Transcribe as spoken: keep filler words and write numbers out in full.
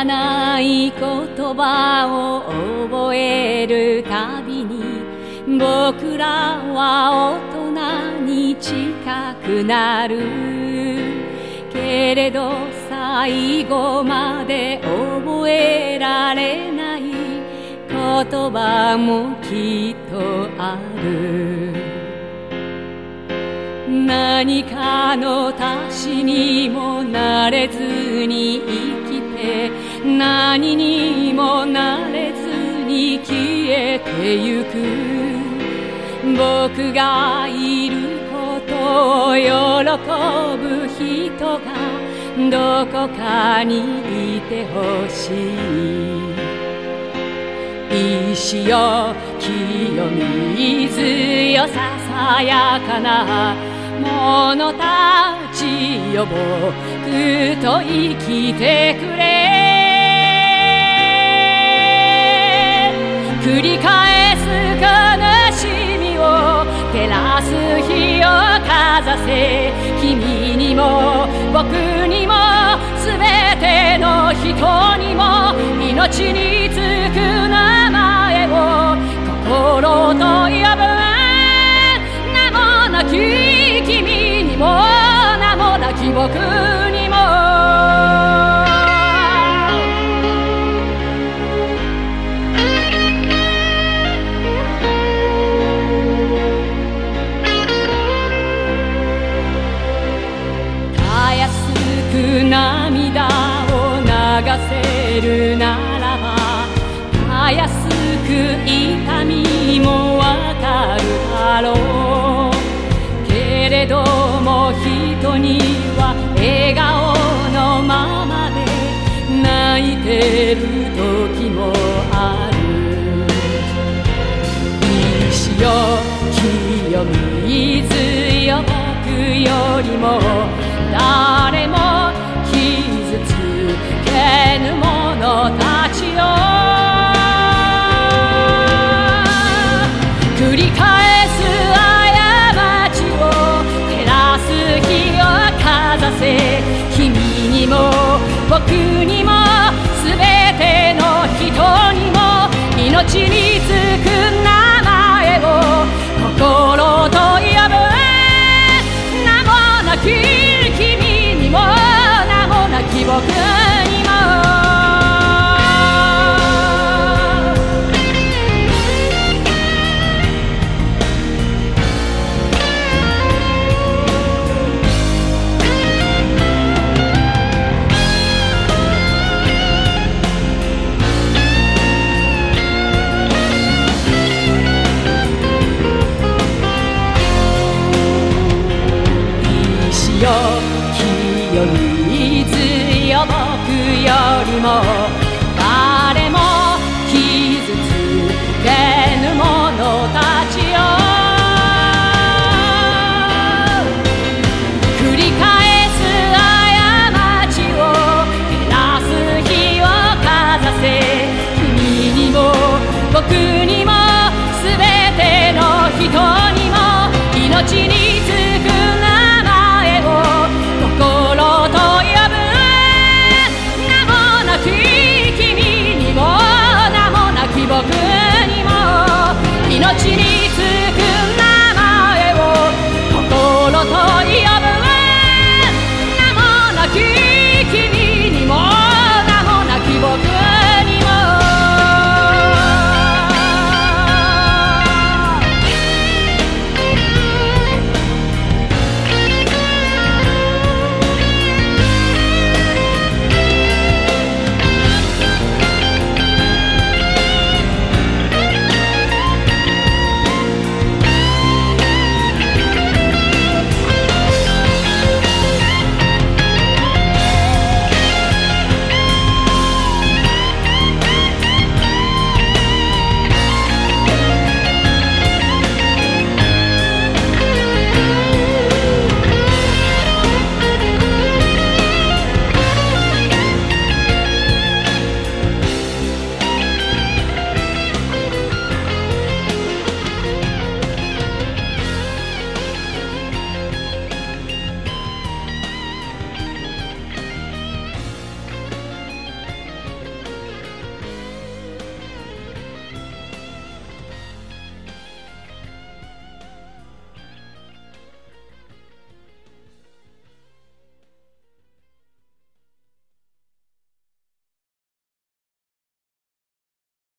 らない言葉を覚えるたびに僕らは大人に近くなるけれど最後まで覚えられない言葉もきっとある。何かの足しにもなれずに生きて何にもなれずに消えてゆく僕がいることを喜ぶ人がどこかにいてほしい。石よ清水よささやかな者たちよ僕と生きてくれ。繰り返す悲しみを照らす日をかざせ君にも僕にもすべての人にも命につく名前を心と呼ぶ名もなき君にも名もなき僕にもたやすく涙を流せるならばたやすく痛みもわかるだろうけれども人には笑顔のままで泣いてる時もある。石よ清水よ僕よりも誰も傷つけぬ者たちよ繰り返す過ちを照らす日をかざせ君にも僕にもすべての人にも命につく名前を心と呼ぶ名もなき君にも名もなき僕にもよ清水よ僕よりも誰も傷つけぬ者たちよ繰り返す過ちを照らす日をかざせ君にも僕にもすべての人にも命につく名前を心と呼ぶ名もなき君にも名もなき僕にも命に